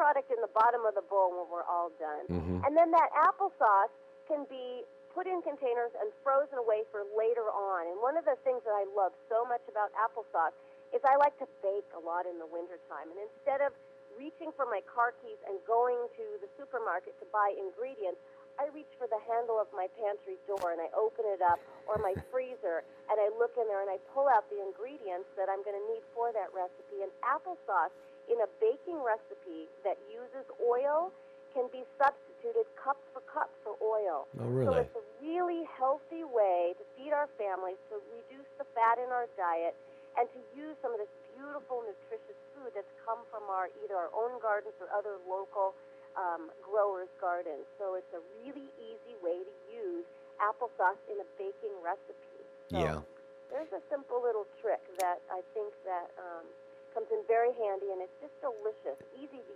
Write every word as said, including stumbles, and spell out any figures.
product in the bottom of the bowl when we're all done. Mm-hmm. And then that applesauce can be put in containers and frozen away for later on. And one of the things that I love so much about applesauce is I like to bake a lot in the wintertime. And instead of reaching for my car keys and going to the supermarket to buy ingredients, I reach for the handle of my pantry door and I open it up, or my freezer, and I look in there and I pull out the ingredients that I'm going to need for that recipe. And applesauce in a baking recipe that uses oil can be substituted cup for cup for oil. Oh, really? So it's a really healthy way to feed our families, to reduce the fat in our diet, and to use some of this beautiful, nutritious food that's come from our either our own gardens or other local um, growers' gardens. So it's a really easy way to use applesauce in a baking recipe. So Yeah. there's a simple little trick that I think that um, comes in very handy, and it's just delicious, easy to